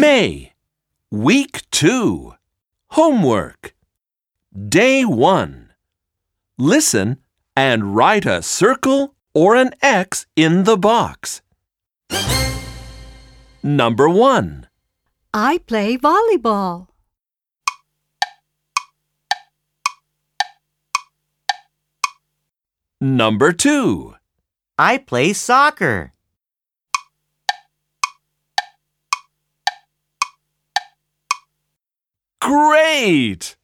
May, Week 2. Homework. Day 1. Listen and write a circle or an X in the box. Number 1. I play volleyball. Number 2. I play soccer. Great!